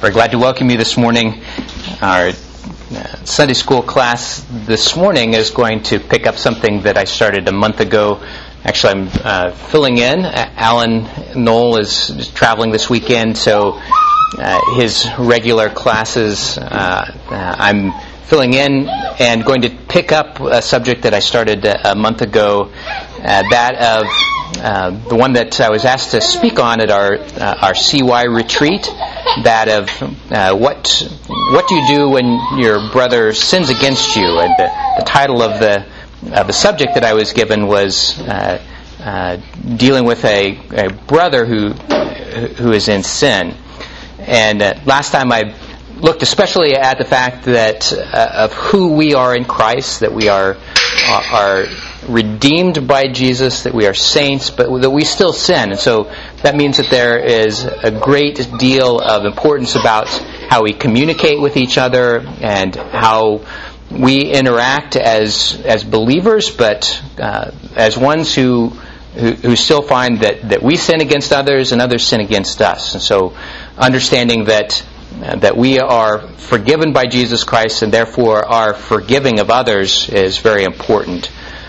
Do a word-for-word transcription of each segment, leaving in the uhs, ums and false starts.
We're glad to welcome you this morning. Our Sunday school class this morning is going to pick up something that I started a month ago. Actually, I'm uh, filling in. Alan Knoll is traveling this weekend, so uh, his regular classes, uh, uh, I'm filling in and going to pick up a subject that I started a month ago, uh, that of uh, the one that I was asked to speak on at our uh, our C Y retreat, that of uh, what what do you do when your brother sins against you? And the, the title of the uh, the subject that I was given was uh, uh, dealing with a, a brother who who is in sin. And uh, last time I looked especially at the fact that uh, of who we are in Christ, that we are are redeemed by Jesus, that we are saints, but that we still sin. And so that means that there is a great deal of importance about how we communicate with each other and how we interact as as believers, but uh, as ones who, who who still find that, that we sin against others and others sin against us. And so understanding that uh, that we are forgiven by Jesus Christ and therefore our forgiving of others is very important.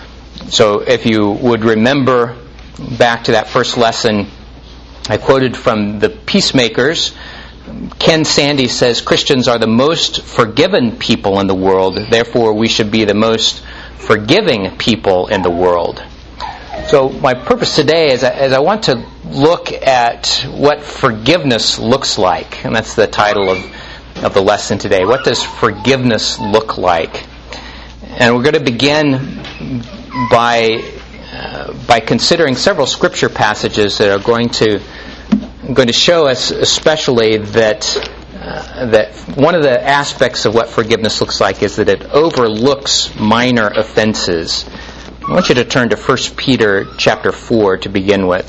So if you would remember back to that first lesson, I quoted from the Peacemakers. Ken Sande says Christians are the most forgiven people in the world, therefore we should be the most forgiving people in the world. So my purpose today is, is I want to look at what forgiveness looks like, and that's the title of, of the lesson today. What does forgiveness look like? And we're going to begin by uh, by considering several scripture passages that are going to going to show us especially that uh, that one of the aspects of what forgiveness looks like is that it overlooks minor offenses. I want you to turn to First Peter chapter four to begin with.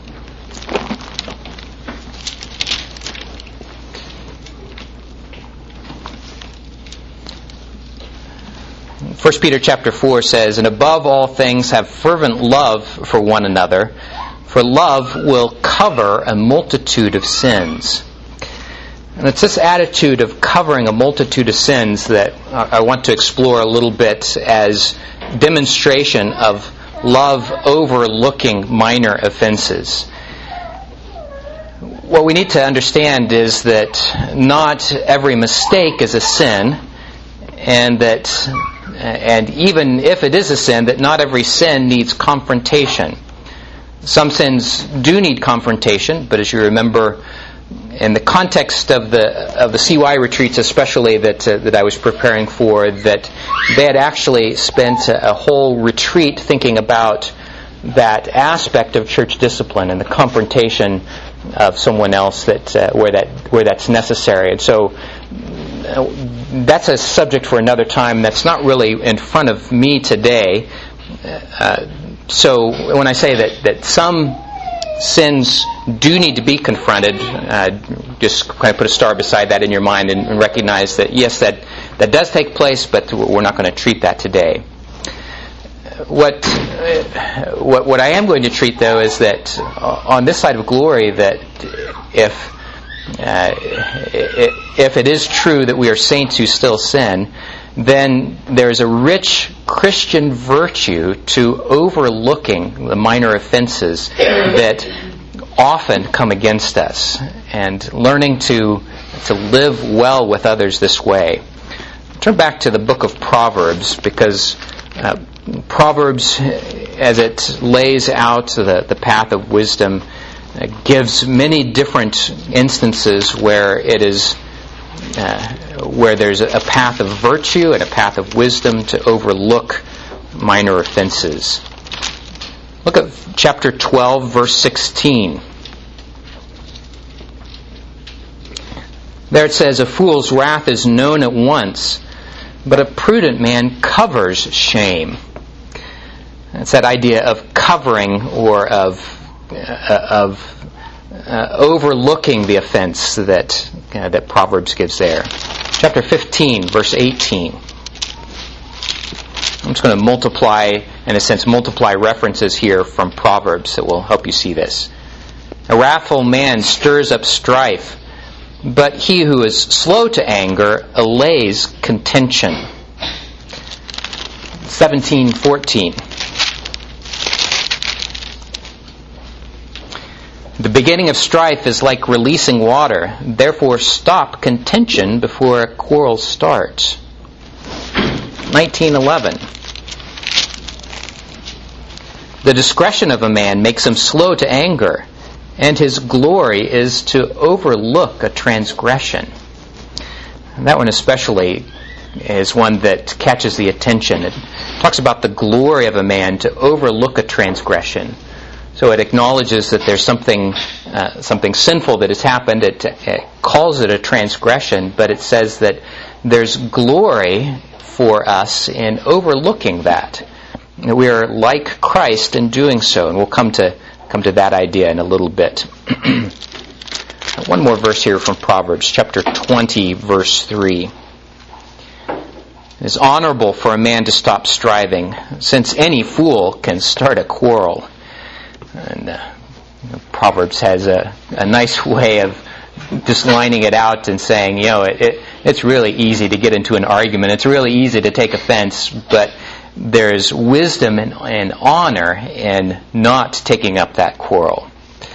First Peter chapter four says, "And above all things have fervent love for one another, for love will cover a multitude of sins." And it's this attitude of covering a multitude of sins that I want to explore a little bit as demonstration of love overlooking minor offenses. What we need to understand is that not every mistake is a sin, and that And even if it is a sin, that not every sin needs confrontation. Some sins do need confrontation, but as you remember, in the context of the of the C Y retreats, especially that uh, that I was preparing for, that they had actually spent a, a whole retreat thinking about that aspect of church discipline and the confrontation of someone else that uh, where that where that's necessary. And so uh, that's a subject for another time. That's not really in front of me today. Uh, so when I say that, that some sins do need to be confronted, uh, just kind of put a star beside that in your mind and, and recognize that, yes, that, that does take place, but we're not going to treat that today. What, what, what I am going to treat, though, is that on this side of glory, that if Uh, if it is true that we are saints who still sin, then there is a rich Christian virtue to overlooking the minor offenses that often come against us and learning to to live well with others this way. Turn back to the book of Proverbs, because uh, Proverbs, as it lays out the, the path of wisdom, it gives many different instances where it is uh, where there's a path of virtue and a path of wisdom to overlook minor offenses. Look at chapter twelve, verse sixteen. There it says, "A fool's wrath is known at once, but a prudent man covers shame." It's that idea of covering or of Uh, of uh, overlooking the offense that uh, that Proverbs gives there. Chapter fifteen, verse eighteen. I'm just going to multiply, in a sense, multiply references here from Proverbs that will help you see this. "A wrathful man stirs up strife, but he who is slow to anger allays contention. seventeen fourteen. The beginning of strife is like releasing water. Therefore stop contention before a quarrel starts. nineteen eleven. The discretion of a man makes him slow to anger, and his glory is to overlook a transgression. And that one especially is one that catches the attention. It talks about the glory of a man to overlook a transgression. So it acknowledges that there's something uh, something sinful that has happened. It, it calls it a transgression, but it says that there's glory for us in overlooking that. We are like Christ in doing so, and we'll come to come to that idea in a little bit. One more verse here from Proverbs, chapter twenty, verse three. It is honorable for a man to stop striving, since any fool can start a quarrel. And uh, Proverbs has a, a nice way of just lining it out and saying, you know, it, it, it's really easy to get into an argument. It's really easy to take offense, but there's wisdom and, and honor in not taking up that quarrel.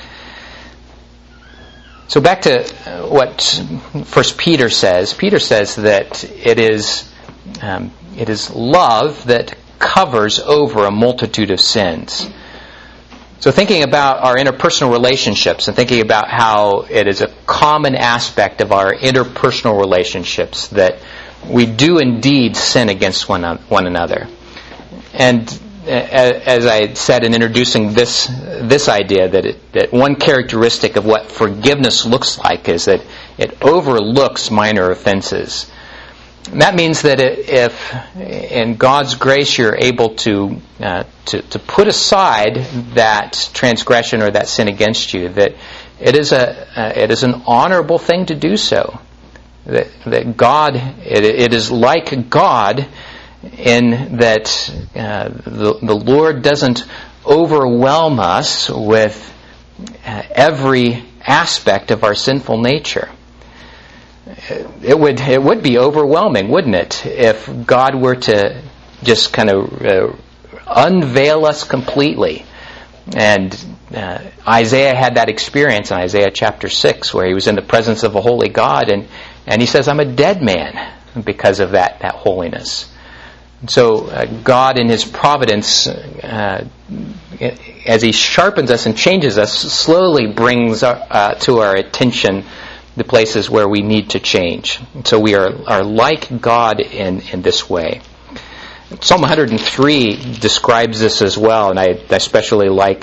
So back to what First Peter says. Peter says that it is um, it is love that covers over a multitude of sins. So thinking about our interpersonal relationships and thinking about how it is a common aspect of our interpersonal relationships that we do indeed sin against one, one another. And as I said in introducing this this idea, that it, that one characteristic of what forgiveness looks like is that it overlooks minor offenses. And that means that if, in God's grace, you're able to, uh, to to put aside that transgression or that sin against you, that it is a uh, it is an honorable thing to do so. That that God, it, it is like God, in that uh, the the Lord doesn't overwhelm us with uh, every aspect of our sinful nature. It would it would be overwhelming, wouldn't it, if God were to just kind of uh, unveil us completely. And uh, Isaiah had that experience in Isaiah chapter six, where he was in the presence of a holy God, and, and he says, I'm a dead man because of that, that holiness. And so uh, God in His providence, uh, as He sharpens us and changes us, slowly brings our, uh, to our attention the places where we need to change. So we are, are like God in, in this way. Psalm one hundred three describes this as well, and I especially like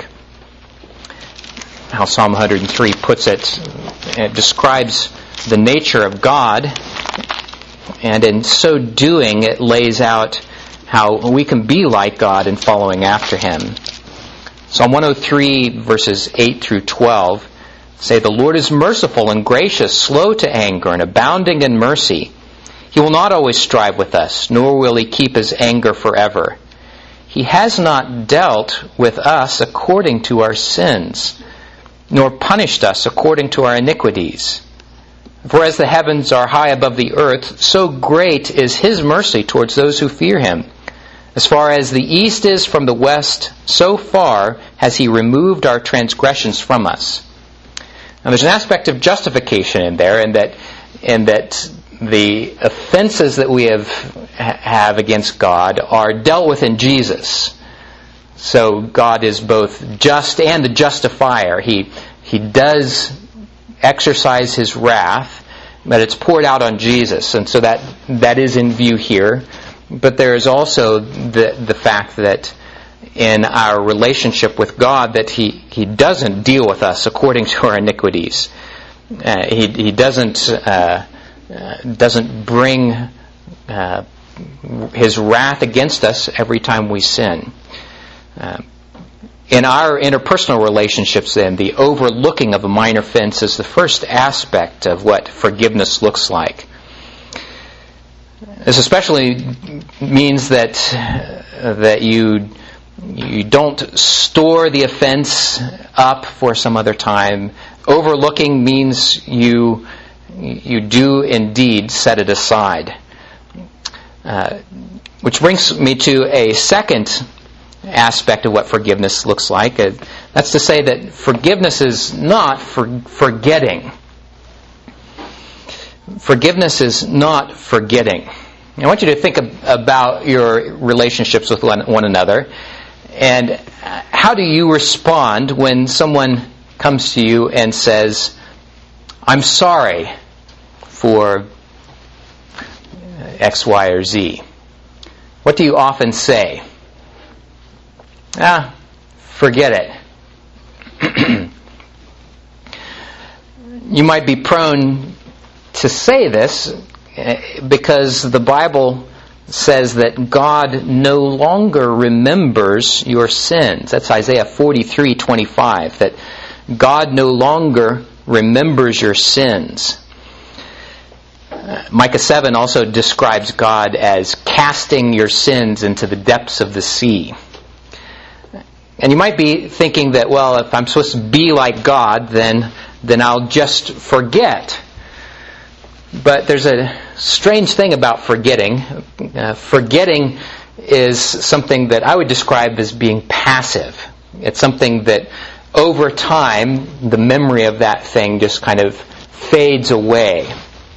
how Psalm one hundred three puts it. It describes the nature of God, and in so doing it lays out how we can be like God in following after Him. Psalm one oh three verses eight through twelve say, the Lord is merciful and gracious, slow to anger, and abounding in mercy. He will not always strive with us, nor will He keep His anger forever. He has not dealt with us according to our sins, nor punished us according to our iniquities. For as the heavens are high above the earth, so great is His mercy towards those who fear Him. As far as the east is from the west, so far has He removed our transgressions from us. Now, there's an aspect of justification in there, in that, in that the offenses that we have have against God are dealt with in Jesus. So God is both just and the justifier. He He does exercise His wrath, but it's poured out on Jesus, and so that that is in view here. But there is also the the fact that in our relationship with God, that He, he doesn't deal with us according to our iniquities. Uh, he He doesn't uh, uh, doesn't bring uh, His wrath against us every time we sin. Uh, in our interpersonal relationships, then, the overlooking of a minor offense is the first aspect of what forgiveness looks like. This especially means that uh, that you. You don't store the offense up for some other time. Overlooking means you you do indeed set it aside. Uh, which brings me to a second aspect of what forgiveness looks like. Uh, that's to say that forgiveness is not for forgetting. Forgiveness is not forgetting. I want you to think ab- about your relationships with one, one another, and how do you respond when someone comes to you and says, "I'm sorry for X, Y, or Z." What do you often say? Ah, forget it. You might be prone to say this because the Bible says that God no longer remembers your sins. That's Isaiah forty-three twenty-five, that God no longer remembers your sins. Micah seven also describes God as casting your sins into the depths of the sea. And you might be thinking that, well, if I'm supposed to be like God, then then I'll just forget. But there's a strange thing about forgetting. Uh, forgetting is something that I would describe as being passive. It's something that over time, the memory of that thing just kind of fades away.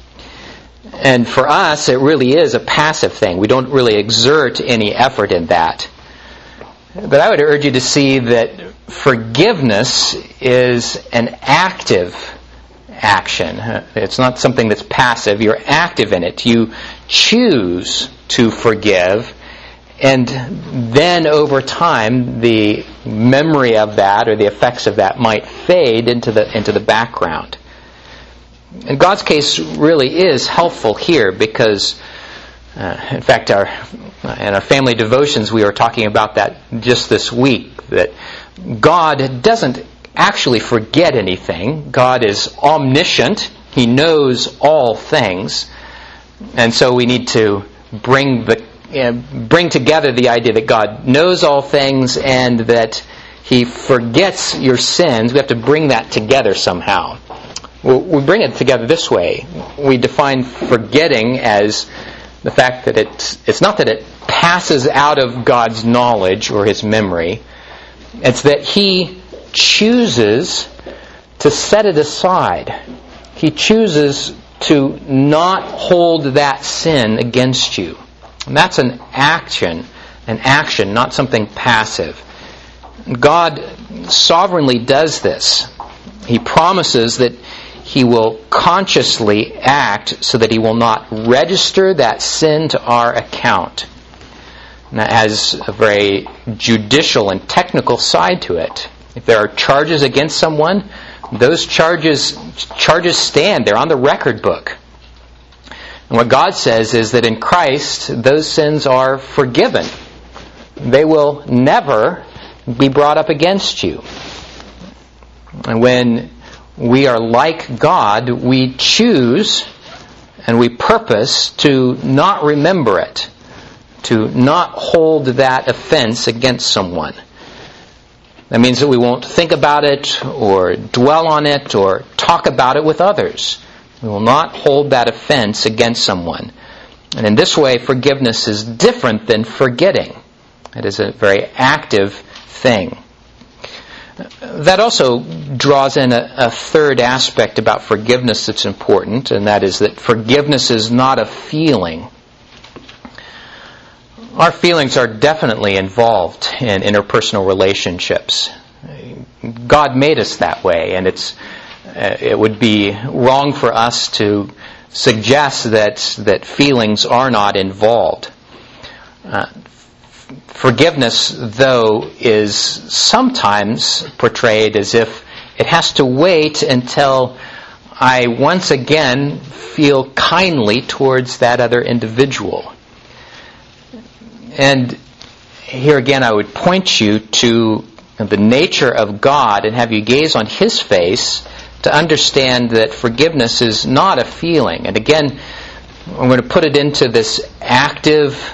And for us, it really is a passive thing. We don't really exert any effort in that. But I would urge you to see that forgiveness is an active action. It's not something that's passive. You're active in it. You choose to forgive, and then over time, the memory of that or the effects of that might fade into the into the background. And God's case really is helpful here because, uh, in fact, our in our family devotions we were talking about that just this week, that God doesn't actually forget anything. God is omniscient. He knows all things. And so we need to bring the uh, bring together the idea that God knows all things and that He forgets your sins. We have to bring that together somehow. We bring it together this way. We define forgetting as the fact that it's, it's not that it passes out of God's knowledge or His memory. It's that He chooses to set it aside. He chooses to not hold that sin against you. And that's an action, an action, not something passive. God sovereignly does this. He promises that He will consciously act so that He will not register that sin to our account. And that has a very judicial and technical side to it. If there are charges against someone, those charges charges stand. They're on the record book. And what God says is that in Christ, those sins are forgiven. They will never be brought up against you. And when we are like God, we choose and we purpose to not remember it, to not hold that offense against someone. That means that we won't think about it or dwell on it or talk about it with others. We will not hold that offense against someone. And in this way, forgiveness is different than forgetting. It is a very active thing. That also draws in a, a third aspect about forgiveness that's important, and that is that forgiveness is not a feeling. Our feelings are definitely involved in interpersonal relationships. God made us that way, and it's uh, it would be wrong for us to suggest that that feelings are not involved. Uh, Forgiveness, though, is sometimes portrayed as if it has to wait until I once again feel kindly towards that other individual. And here again I would point you to the nature of God and have you gaze on His face to understand that forgiveness is not a feeling. And again, I'm going to put it into this active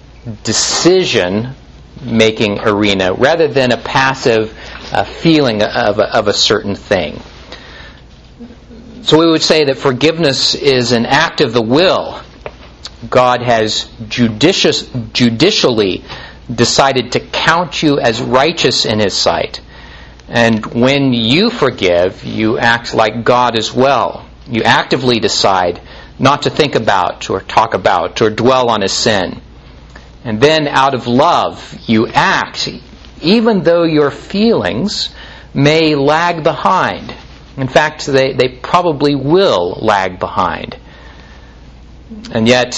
decision-making arena rather than a passive uh, feeling of a, of a certain thing. So we would say that forgiveness is an act of the will. God has judicious, judicially decided to count you as righteous in His sight. And when you forgive, you act like God as well. You actively decide not to think about or talk about or dwell on a sin. And then out of love, you act, even though your feelings may lag behind. In fact, they, they probably will lag behind. And yet,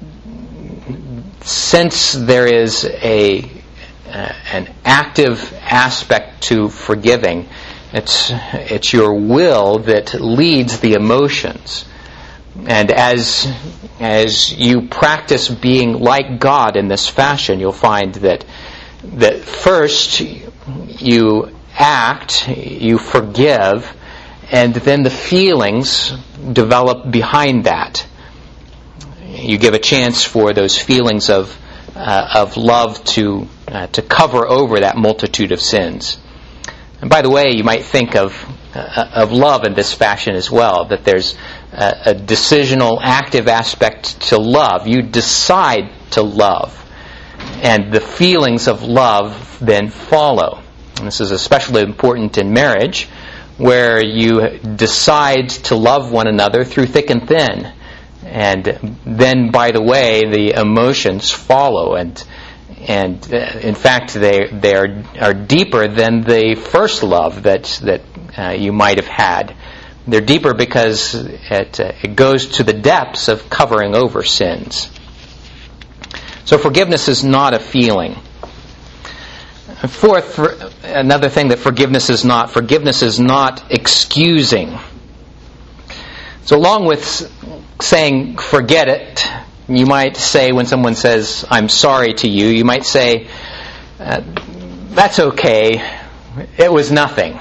since there is a uh, an active aspect to forgiving, it's it's your will that leads the emotions. And as as you practice being like God in this fashion, you'll find that that first you act, you forgive, and then the feelings develop behind that. You give a chance for those feelings of uh, of love to uh, to cover over that multitude of sins. And by the way, you might think of uh, of love in this fashion as well, that there's a, a decisional, active aspect to love. You decide to love, and the feelings of love then follow. And this is especially important in marriage, where you decide to love one another through thick and thin. And then, by the way, the emotions follow, and and uh, in fact, they they are are deeper than the first love that that uh, you might have had. They're deeper because it uh, it goes to the depths of covering over sins. So forgiveness is not a feeling. Fourth, for, another thing that forgiveness is not, forgiveness is not excusing. So along with saying, forget it, you might say when someone says, I'm sorry to you, you might say, uh, that's okay, it was nothing.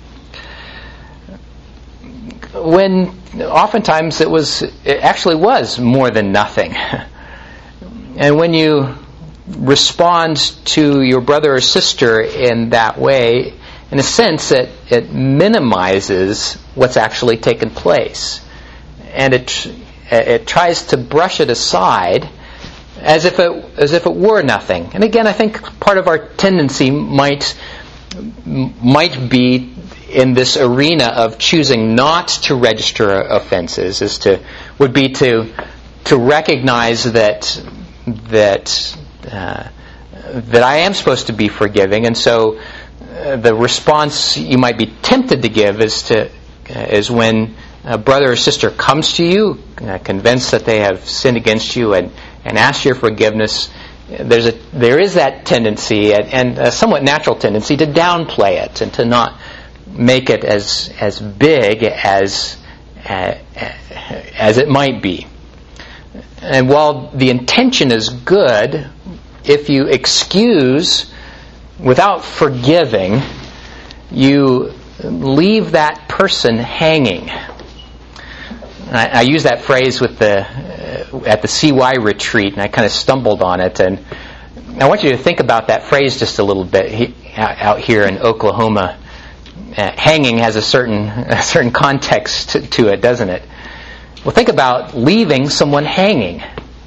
When oftentimes it was, it actually was more than nothing. And when you respond to your brother or sister in that way, in a sense, it, it minimizes what's actually taken place. And it it tries to brush it aside as if it as if it were nothing. And again, I think part of our tendency might might be in this arena of choosing not to register offenses, is to would be to to recognize that that uh, that I am supposed to be forgiving, and so uh, the response you might be tempted to give is to uh, is when a brother or sister comes to you, uh, convinced that they have sinned against you, and, and asks your forgiveness. There's a there is that tendency, and, and a somewhat natural tendency, to downplay it and to not make it as as big as uh, as it might be. And while the intention is good, if you excuse without forgiving, you leave that person hanging. I, I use that phrase with the uh, at the C Y retreat, and I kind of stumbled on it. And I want you to think about that phrase just a little bit he, out here in Oklahoma. Uh, hanging has a certain a certain context to, to it, doesn't it? Well, think about leaving someone hanging.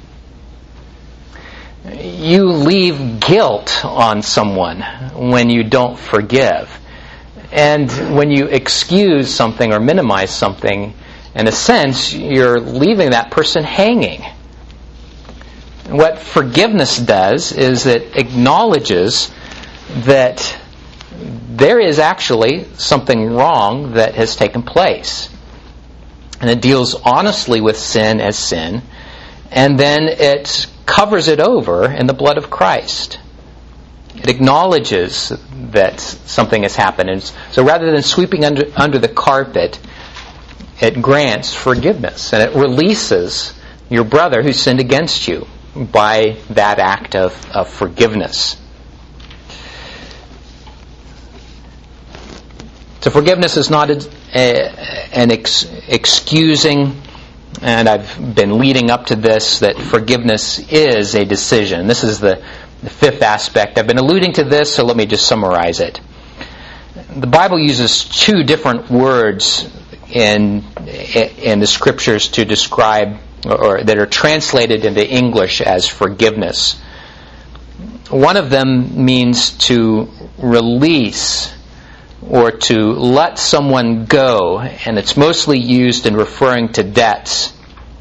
You leave guilt on someone when you don't forgive. And when you excuse something or minimize something, in a sense, you're leaving that person hanging. What forgiveness does is it acknowledges that there is actually something wrong that has taken place. And it deals honestly with sin as sin, and then it covers it over in the blood of Christ. It acknowledges that something has happened. And so rather than sweeping under, under the carpet, it grants forgiveness, and it releases your brother who sinned against you by that act of, of forgiveness. So forgiveness is not a, a, an ex, excusing, and I've been leading up to this, that forgiveness is a decision. This is the, the fifth aspect. I've been alluding to this, so let me just summarize it. The Bible uses two different words in in the scriptures to describe, or that are translated into English as forgiveness. One of them means to release or to let someone go, and it's mostly used in referring to debts.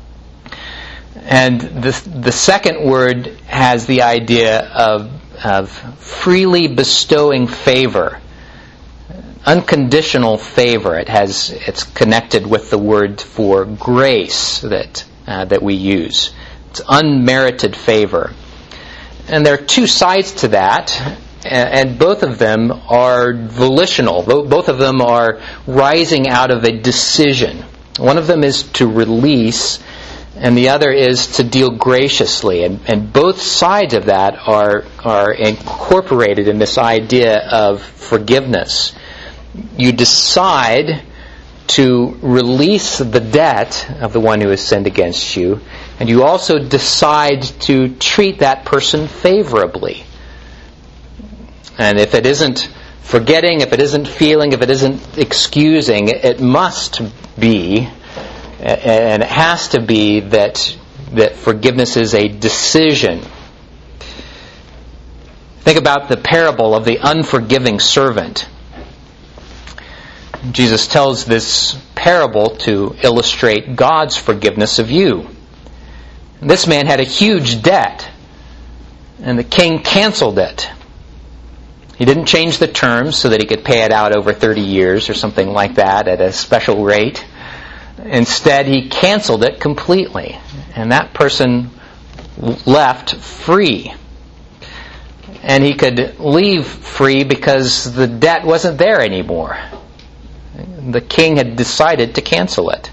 And the the second word has the idea of of freely bestowing favor, unconditional favor. It has it's connected with the word for grace that uh, that we use. It's unmerited favor, and there are two sides to that, and both of them are volitional. Both of them are rising out of a decision. One of them is to release, and the other is to deal graciously. And, and both sides of that are, are incorporated in this idea of forgiveness. You decide to release the debt of the one who has sinned against you, and you also decide to treat that person favorably. And if it isn't forgetting, if it isn't feeling, if it isn't excusing, it must be, and it has to be, that that forgiveness is a decision. Think about the parable of the unforgiving servant. Jesus tells this parable to illustrate God's forgiveness of you. This man had a huge debt, and the king canceled it. He didn't change the terms so that he could pay it out over thirty years or something like that at a special rate. Instead, he canceled it completely, and that person left free. And he could leave free because the debt wasn't there anymore. The king had decided to cancel it.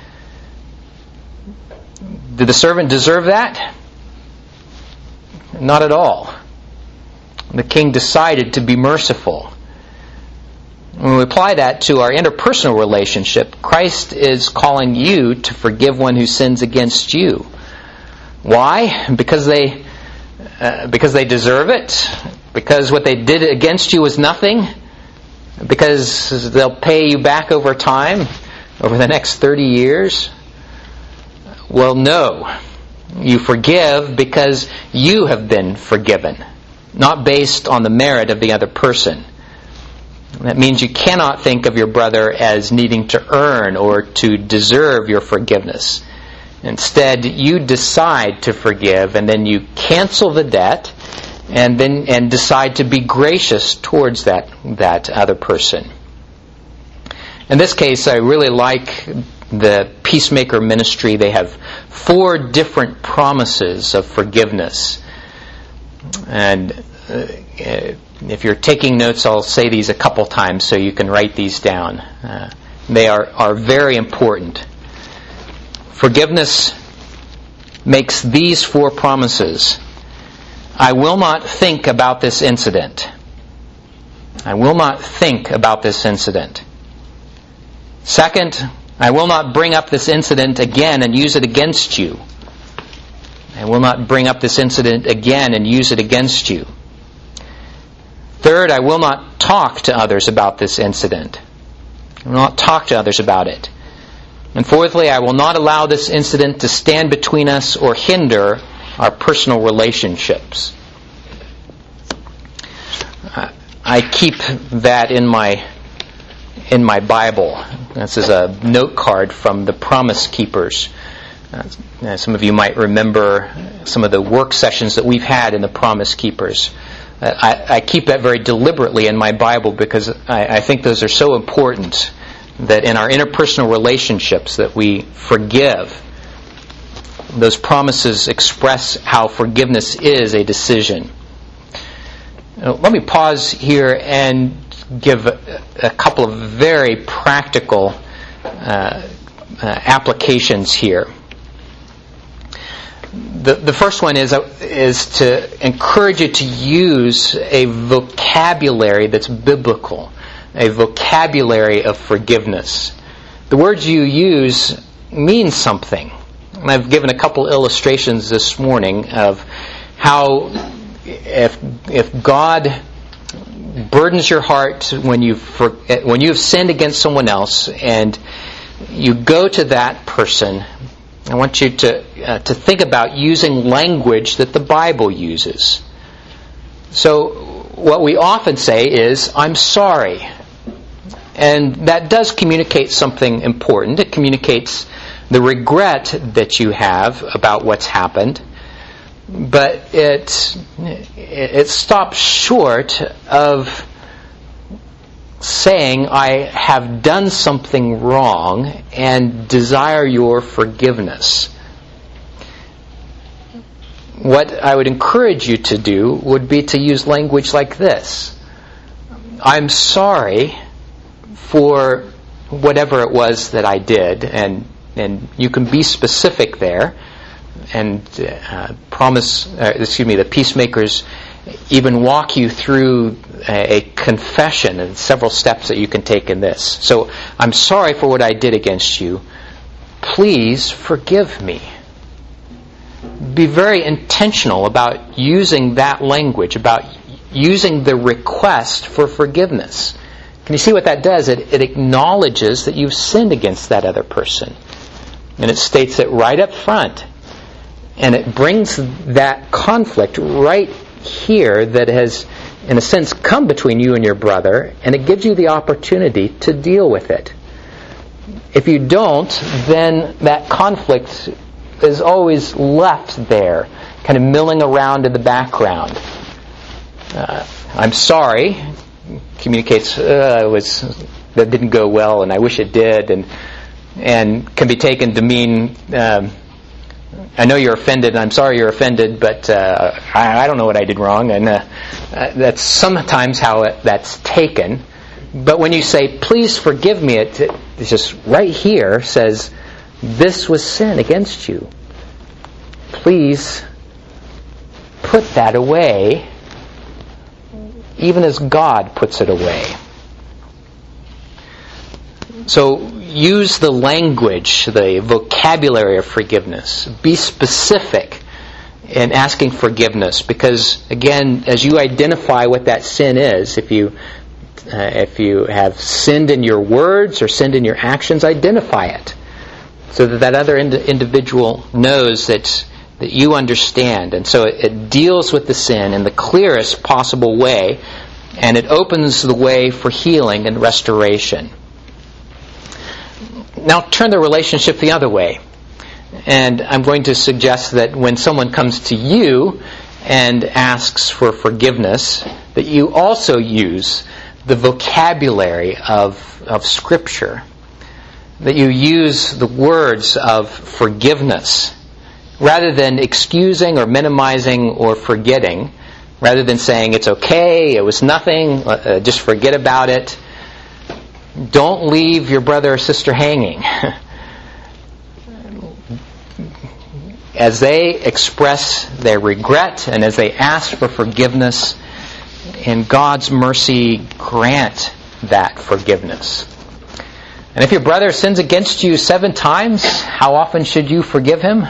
Did the servant deserve that? Not at all. The king decided to be merciful. When we apply that to our interpersonal relationship, Christ is calling you to forgive one who sins against you. Why? Because they uh, because they deserve it? Because what they did against you was nothing? Because they'll pay you back over time, over the next thirty years? Well, no. You forgive because you have been forgiven, not based on the merit of the other person. That means you cannot think of your brother as needing to earn or to deserve your forgiveness. Instead, you decide to forgive, and then you cancel the debt, and then and decide to be gracious towards that that other person. In this case, I really like the Peacemaker Ministry. They have four different promises of forgiveness. And uh, if you're taking notes, I'll say these a couple times so you can write these down. Uh, they are, are very important. Forgiveness makes these four promises. I will not think about this incident. I will not think about this incident. Second, I will not bring up this incident again and use it against you. I will not bring up this incident again and use it against you. Third, I will not talk to others about this incident. I will not talk to others about it. And fourthly, I will not allow this incident to stand between us or hinder our personal relationships. I keep that in my in my Bible. This is a note card from the Promise Keepers. Uh, some of you might remember some of the work sessions that we've had in the Promise Keepers. Uh, I, I keep that very deliberately in my Bible because I, I think those are so important, that in our interpersonal relationships that we forgive. Those promises express how forgiveness is a decision. Now, let me pause here and give a, a couple of very practical uh, uh, applications here. The, the first one is, is to encourage you to use a vocabulary that's biblical, a vocabulary of forgiveness. The words you use mean something. And I've given a couple illustrations this morning of how if if God burdens your heart when you when you have sinned against someone else, and you go to that person. I want you to uh, to think about using language that the Bible uses. So what we often say is, "I'm sorry." And that does communicate something important. It communicates the regret that you have about what's happened. But it, it stops short of saying, "I have done something wrong and desire your forgiveness." What I would encourage you to do would be to use language like this. "I'm sorry for whatever it was that I did," and and you can be specific there, and uh, promise. Uh, excuse me. The peacemakers even walk you through a, a confession and several steps that you can take in this. So, "I'm sorry for what I did against you. Please forgive me." Be very intentional about using that language, about using the request for forgiveness. Can you see what that does? It, it acknowledges that you've sinned against that other person. And it states it right up front. And it brings that conflict right here that has, in a sense, come between you and your brother, and it gives you the opportunity to deal with it. If you don't, then that conflict is always left there, kind of milling around in the background. Uh, "I'm sorry" communicates, uh, it was, that didn't go well, and I wish it did, and and can be taken to mean, um, "I know you're offended, and I'm sorry you're offended, but uh, I, I don't know what I did wrong," and uh, uh, that's sometimes how it, that's taken. But when you say, "Please forgive me," it, it's just right here says, "This was sin against you. Please put that away, even as God puts it away." So use the language, the vocabulary of forgiveness. Be specific in asking forgiveness, because again, as you identify what that sin is, if you uh, if you have sinned in your words or sinned in your actions, identify it, so that that other ind- individual knows that that you understand. And so it, it deals with the sin in the clearest possible way, and it opens the way for healing and restoration. Now turn the relationship the other way. And I'm going to suggest that when someone comes to you and asks for forgiveness, that you also use the vocabulary of, of Scripture. That you use the words of forgiveness, rather than excusing or minimizing or forgetting, rather than saying, "It's okay, it was nothing, uh, just forget about it." Don't leave your brother or sister hanging. As they express their regret and as they ask for forgiveness, in God's mercy, grant that forgiveness. And if your brother sins against you seven times, how often should you forgive him?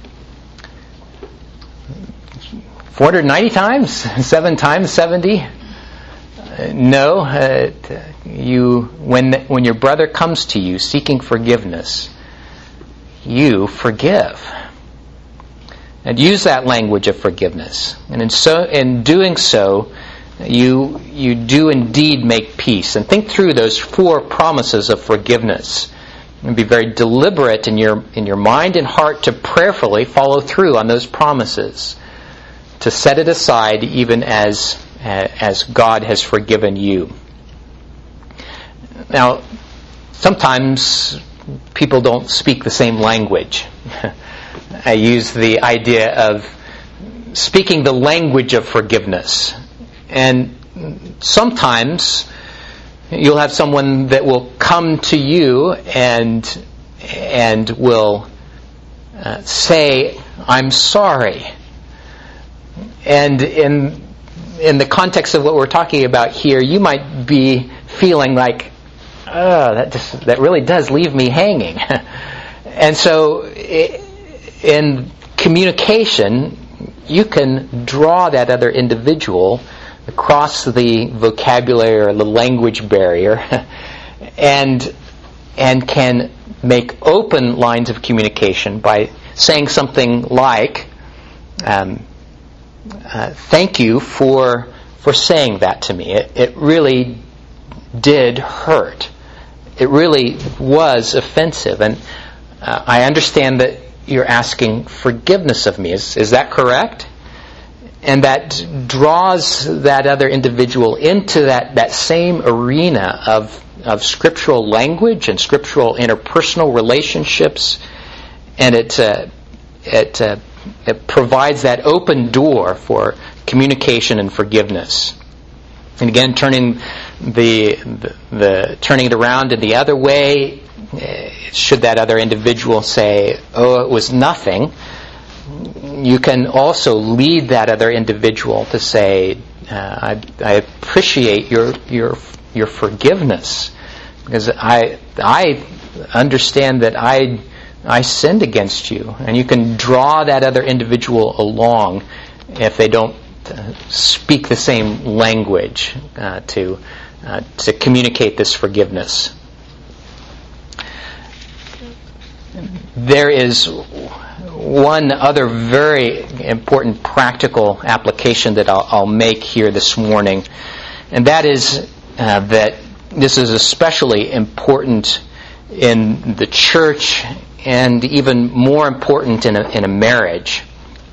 four hundred ninety times? Seven times seventy? No. Uh, you, when when your brother comes to you seeking forgiveness, you forgive. And use that language of forgiveness. And in so in doing so, you you do indeed make peace. And think through those four promises of forgiveness. And be very deliberate in your in your mind and heart to prayerfully follow through on those promises. To set it aside even as as God has forgiven you. Now, sometimes people don't speak the same language. I use the idea of speaking the language of forgiveness. And sometimes you'll have someone that will come to you and and will uh, say, "I'm sorry." And in in the context of what we're talking about here, you might be feeling like, "Oh, that just, that really does leave me hanging." And so, in communication, you can draw that other individual across the vocabulary or the language barrier, and and can make open lines of communication by saying something like, um, uh, thank you for for saying that to me. It, it really did hurt. It really was offensive. And uh, I understand that you're asking forgiveness of me. Is, is that correct? And that draws that other individual into that, that same arena of, of scriptural language and scriptural interpersonal relationships. And it, uh, it, uh, it provides that open door for communication and forgiveness. And again, turning the, the, the turning it around in the other way, should that other individual say, "Oh, it was nothing," you can also lead that other individual to say, uh, I, I appreciate your your your forgiveness, because I I understand that I I sinned against you, and you can draw that other individual along if they don't uh, speak the same language uh, to uh, to communicate this forgiveness. There is one other very important practical application that I'll, I'll make here this morning, and that is uh, that this is especially important in the church and even more important in a, in a marriage.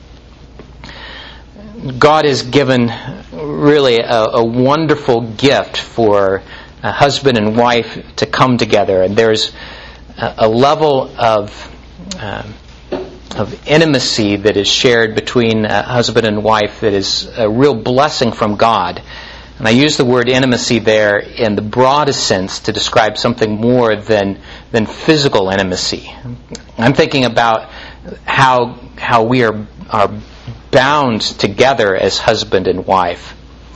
God has given really a, a wonderful gift for a husband and wife to come together, and there's a, a level of um, of intimacy that is shared between a husband and wife that is a real blessing from God. And I use the word intimacy there in the broadest sense to describe something more than than physical intimacy. I'm thinking about how how we are are bound together as husband and wife.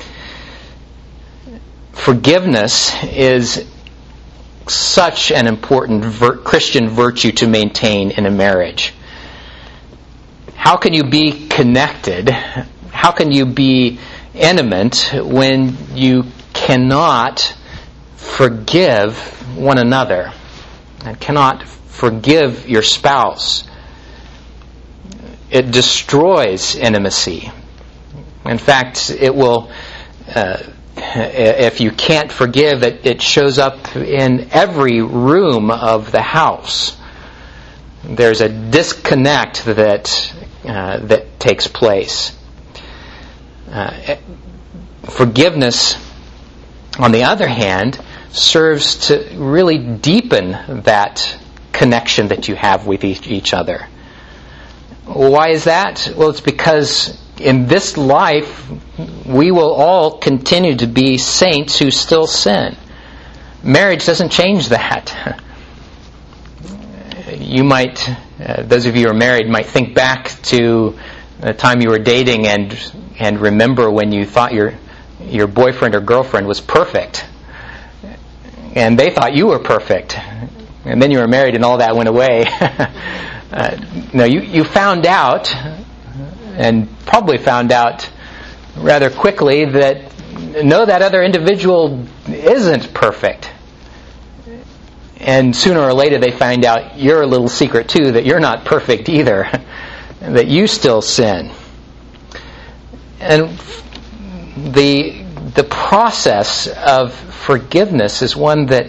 Forgiveness is such an important vir- Christian virtue to maintain in a marriage. How can you be connected? How can you be intimate when you cannot forgive one another and cannot forgive your spouse? It destroys intimacy. In fact, it will, uh, if you can't forgive, it, it shows up in every room of the house. There's a disconnect that uh, that takes place. Uh, forgiveness, on the other hand, serves to really deepen that connection that you have with each, each other. Why is that? Well, it's because in this life, we will all continue to be saints who still sin. Marriage doesn't change that. You might, uh, those of you who are married, might think back to the time you were dating and and remember when you thought your your boyfriend or girlfriend was perfect, and they thought you were perfect, and then you were married and all that went away. uh, no, you you found out, and probably found out rather quickly, that no, that other individual isn't perfect. And sooner or later they find out your little secret too, that you're not perfect either, that you still sin. And the the process of forgiveness is one that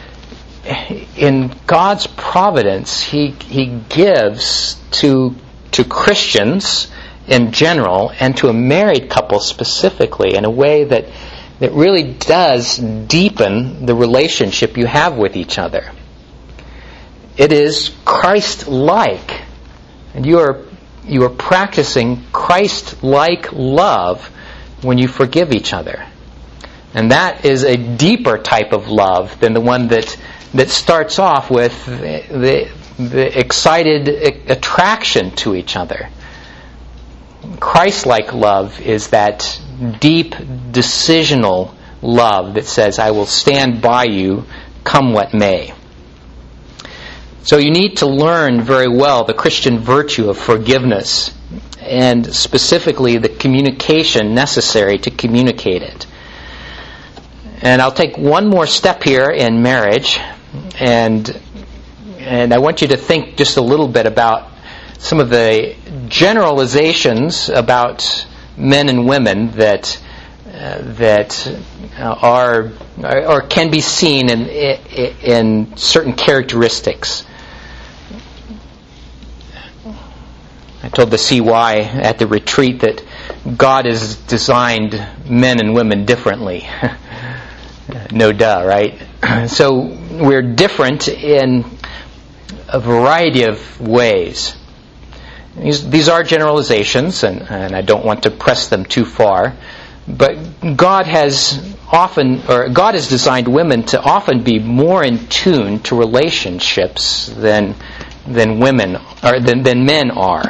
in God's providence He He gives to to Christians in general and to a married couple specifically in a way that that really does deepen the relationship you have with each other. It is Christ-like, and you are you are practicing Christ-like love when you forgive each other. And that is a deeper type of love than the one that that starts off with the, the excited attraction to each other. Christ-like love is that deep, decisional love that says, I will stand by you, come what may. So you need to learn very well the Christian virtue of forgiveness, and specifically the communication necessary to communicate it. And I'll take one more step here in marriage, And and I want you to think just a little bit about some of the generalizations about men and women that uh, that are or can be seen in in certain characteristics. I told the C Y at the retreat that God has designed men and women differently. No duh, right? So we're different in a variety of ways. These, these are generalizations, and, and I don't want to press them too far. But God has often, or God has designed women to often be more in tune to relationships than than women or than, than men are.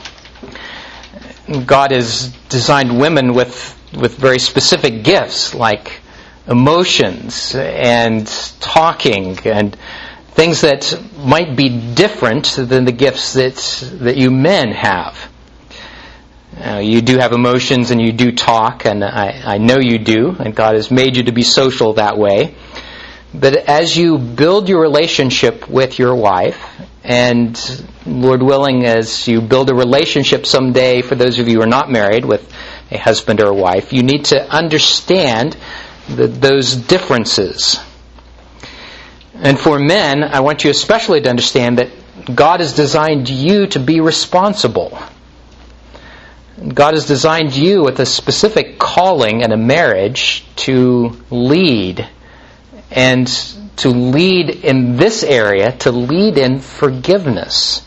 God has designed women with with very specific gifts like emotions and talking and things that might be different than the gifts that that you men have. Uh, you do have emotions and you do talk, and I, I know you do, and God has made you to be social that way. But as you build your relationship with your wife, and Lord willing, as you build a relationship someday, for those of you who are not married, with a husband or a wife, you need to understand the, those differences. And for men, I want you especially to understand that God has designed you to be responsible. God has designed you with a specific calling in a marriage to lead, and to lead in this area, to lead in forgiveness.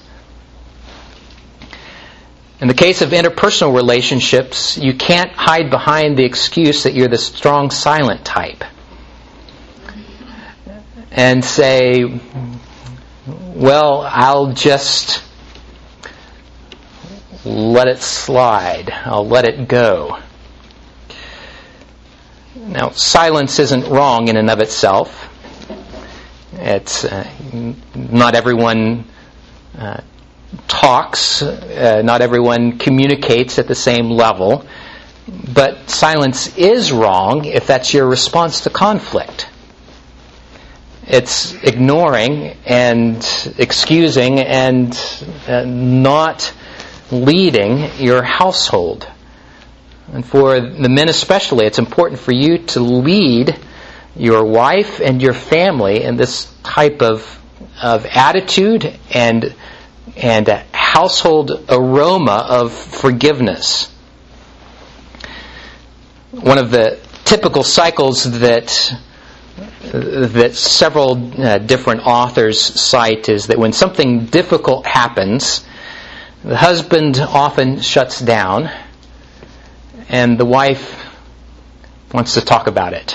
In the case of interpersonal relationships, you can't hide behind the excuse that you're the strong silent type and say, well, I'll just let it slide. I'll let it go. Now, silence isn't wrong in and of itself. It's uh, not everyone uh, talks, uh, not everyone communicates at the same level, but silence is wrong if that's your response to conflict. It's ignoring and excusing and uh, not leading your household. And for the men especially, it's important for you to lead your wife and your family in this type of of attitude and and a household aroma of forgiveness. One of the typical cycles that that several uh, different authors cite is that when something difficult happens, the husband often shuts down, and the wife wants to talk about it.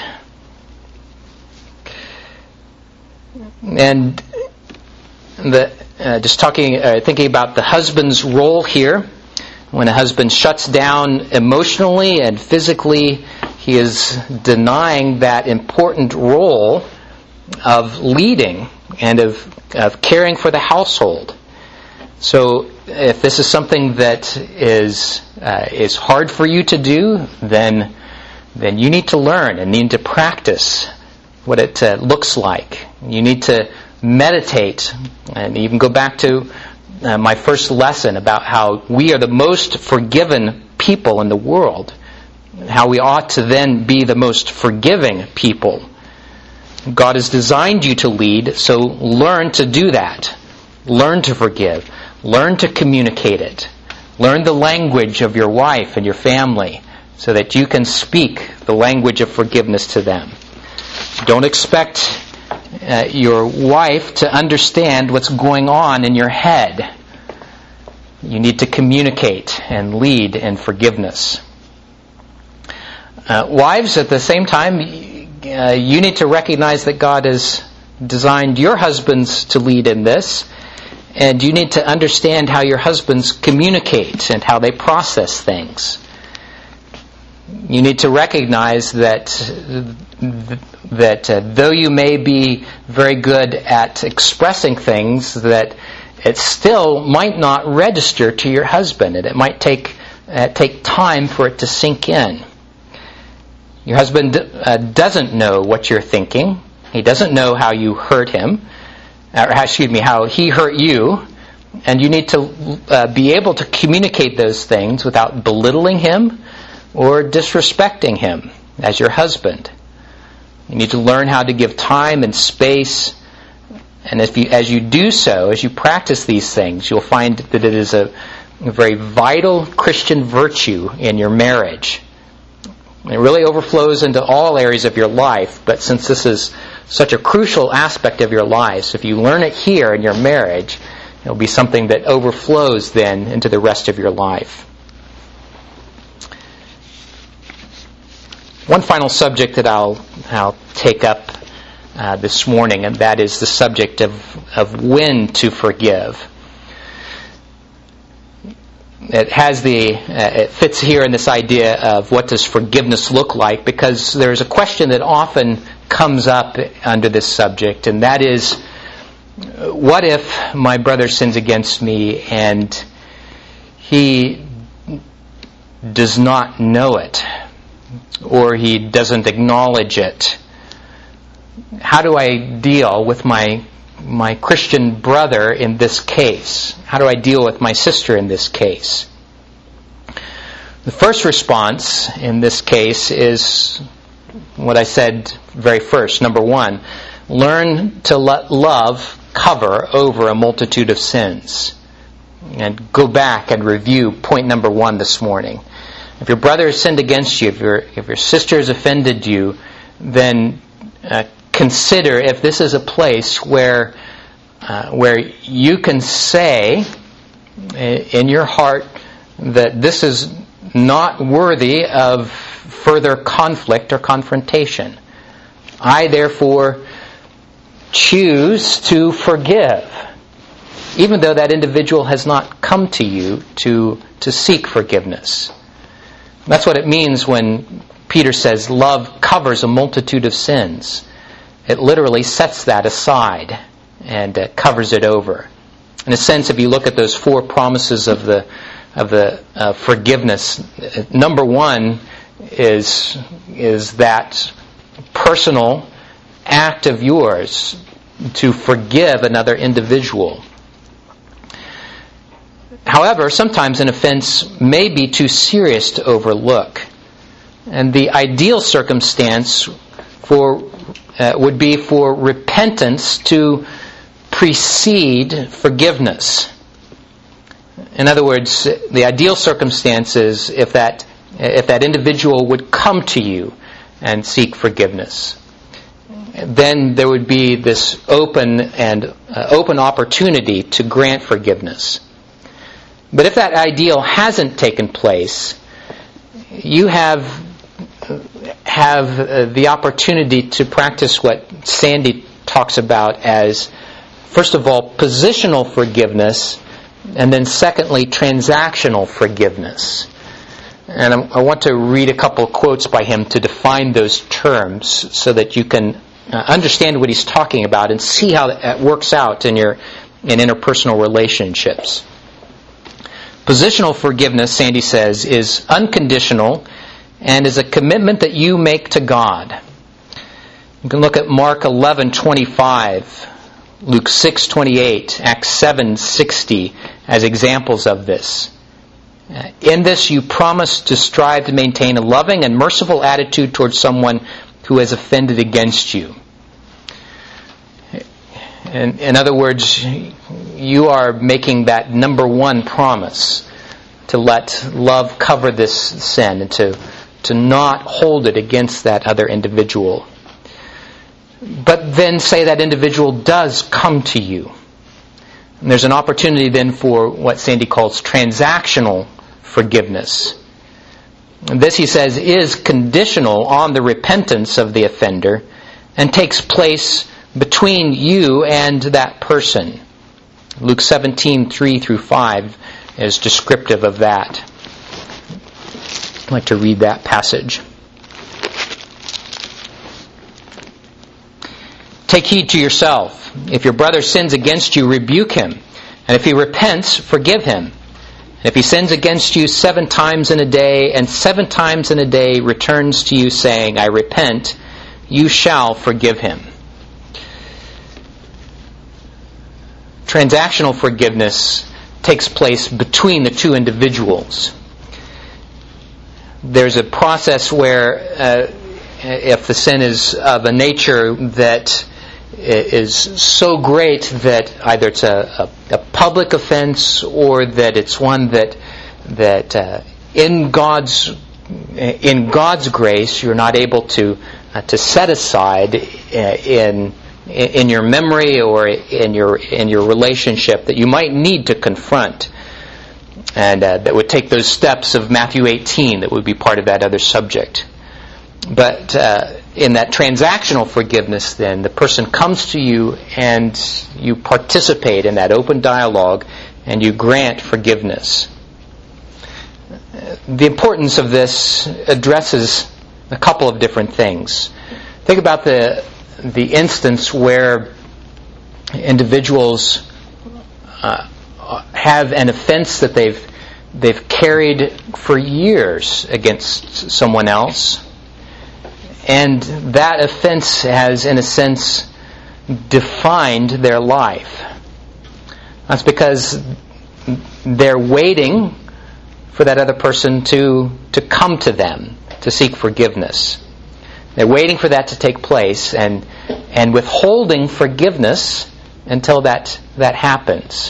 And the uh, just talking, uh, thinking about the husband's role here. When a husband shuts down emotionally and physically, he is denying that important role of leading and of, of caring for the household. So if this is something that is uh, is hard for you to do, then then you need to learn and need to practice what it uh, looks like. You need to meditate, and even go back to uh, my first lesson about how we are the most forgiven people in the world, how we ought to then be the most forgiving people. God has designed you to lead, so learn to do that. Learn to forgive. Learn to communicate it. Learn the language of your wife and your family so that you can speak the language of forgiveness to them. Don't expect uh, your wife to understand what's going on in your head. You need to communicate and lead in forgiveness. Uh, wives, at the same time, uh, you need to recognize that God has designed your husbands to lead in this, and you need to understand how your husbands communicate and how they process things. You need to recognize that that uh, though you may be very good at expressing things, that it still might not register to your husband, and it might take uh, take time for it to sink in. Your husband uh, doesn't know what you're thinking, He doesn't know how you hurt him, or excuse me, how he hurt you, and you need to uh, be able to communicate those things without belittling him or disrespecting him as your husband. You need to learn how to give time and space, and if you, as you do so, as you practice these things, you'll find that it is a, a very vital Christian virtue in your marriage. It really overflows into all areas of your life, but since this is such a crucial aspect of your lives, if you learn it here in your marriage, it'll be something that overflows then into the rest of your life. One final subject that I'll, I'll take up uh, this morning, and that is the subject of, of when to forgive. It has the uh, it fits here in this idea of what does forgiveness look like, because there's a question that often comes up under this subject, and that is, what if my brother sins against me and he does not know it, or he doesn't acknowledge it? How do I deal with my my Christian brother in this case? How do I deal with my sister in this case? The first response in this case is what I said very first. Number one, learn to let love cover over a multitude of sins. And go back and review point number one this morning. If your brother has sinned against you, if your if your sister has offended you, then uh, consider if this is a place where uh, where you can say in your heart that this is not worthy of further conflict or confrontation. I therefore choose to forgive, even though that individual has not come to you to to seek forgiveness. That's what it means when Peter says love covers a multitude of sins. It literally sets that aside and uh, covers it over. In a sense, if you look at those four promises of the of the uh, forgiveness, number one is is that personal act of yours to forgive another individual. However, sometimes an offense may be too serious to overlook, and the ideal circumstance for uh, would be for repentance to precede forgiveness. In other words, the ideal circumstance is if that if that individual would come to you and seek forgiveness. Then there would be this open and uh, open opportunity to grant forgiveness. But if that ideal hasn't taken place, you have have uh, the opportunity to practice what Sandy talks about as, first of all, positional forgiveness, and then secondly, transactional forgiveness. And I want to read a couple of quotes by him to define those terms so that you can uh, understand what he's talking about and see how it works out in your in interpersonal relationships. Positional forgiveness, Sandy says, is unconditional and is a commitment that you make to God. You can look at Mark eleven twenty-five, Luke six twenty-eight, Acts seven sixty as examples of this. In this you promise to strive to maintain a loving and merciful attitude towards someone who has offended against you. In, in other words, you are making that number one promise to let love cover this sin and to, to not hold it against that other individual. But then say that individual does come to you. And there's an opportunity then for what Sandy calls transactional forgiveness. And this, he says, is conditional on the repentance of the offender and takes place between you and that person. Luke seventeen three through five is descriptive of that. I'd like to read that passage. Take heed to yourself. If your brother sins against you, rebuke him. And if he repents, forgive him. And if he sins against you seven times in a day, and seven times in a day returns to you saying, I repent, you shall forgive him. transactional forgiveness takes place between the two individuals. There's a process where uh, if the sin is of a nature that is so great that either it's a, a, a public offense or that it's one that that uh, in God's in God's grace you're not able to uh, to set aside in in your memory or in your in your relationship, that you might need to confront, and uh, that would take those steps of Matthew eighteen that would be part of that other subject. But uh, in that transactional forgiveness, then, the person comes to you and you participate in that open dialogue and you grant forgiveness. The importance of this addresses a couple of different things. Think about the the instance where individuals uh, have an offense that they've they've carried for years against someone else, and that offense has, in a sense, defined their life. That's because they're waiting for that other person to to come to them to seek forgiveness. They're waiting for that to take place and and withholding forgiveness until that that happens.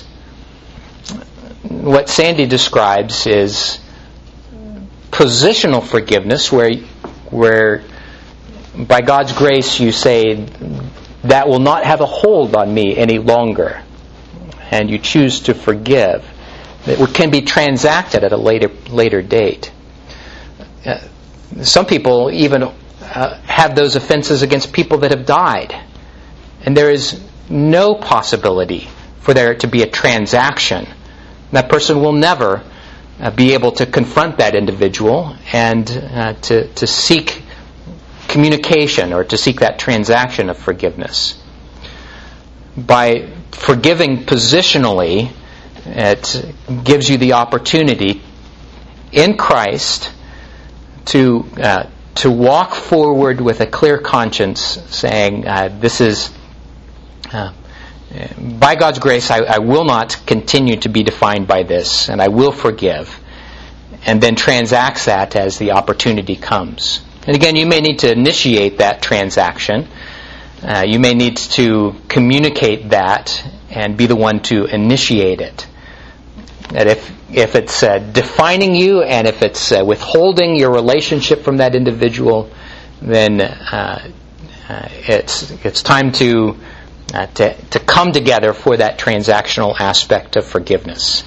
What Sandy describes is positional forgiveness, where where by God's grace you say, that will not have a hold on me any longer, and you choose to forgive. It can be transacted at a later later date. Uh, some people even uh, have those offenses against people that have died, and there is no possibility for there to be a transaction. That person will never uh, be able to confront that individual and uh, to to seek communication or to seek that transaction of forgiveness. By forgiving positionally, it gives you the opportunity in Christ to uh, to walk forward with a clear conscience, saying, uh, "This is uh, by God's grace. I, I will not continue to be defined by this, and I will forgive." And then transacts that as the opportunity comes. And again, you may need to initiate that transaction. Uh, you may need to communicate that and be the one to initiate it. That if if it's uh, defining you and if it's uh, withholding your relationship from that individual, then uh, uh, it's it's time to, uh, to to come together for that transactional aspect of forgiveness.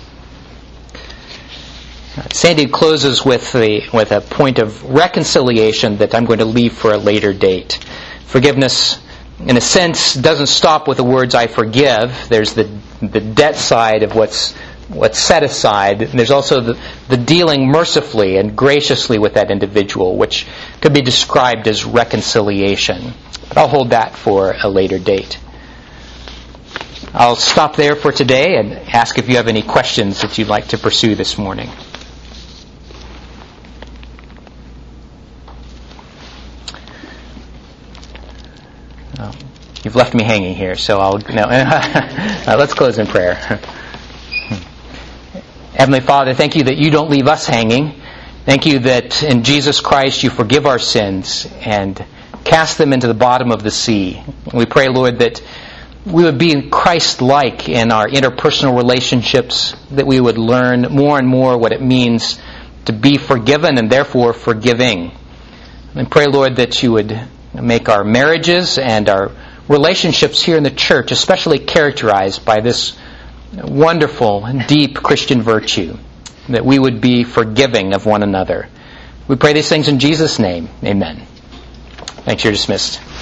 Sandy closes with the with a point of reconciliation that I'm going to leave for a later date. Forgiveness, in a sense, doesn't stop with the words "I forgive." There's the the debt side of what's what's set aside. There's also the, the dealing mercifully and graciously with that individual, which could be described as reconciliation. But I'll hold that for a later date. I'll stop there for today and ask if you have any questions that you'd like to pursue this morning. Oh, you've left me hanging here, so I'll no. uh, let's close in prayer. Heavenly Father, thank you that you don't leave us hanging. Thank you that in Jesus Christ you forgive our sins and cast them into the bottom of the sea. We pray, Lord, that we would be Christ-like in our interpersonal relationships, that we would learn more and more what it means to be forgiven and therefore forgiving. And pray, Lord, that you would make our marriages and our relationships here in the church especially characterized by this wonderful, deep Christian virtue, that we would be forgiving of one another. We pray these things in Jesus' name. Amen. Thanks. You're dismissed.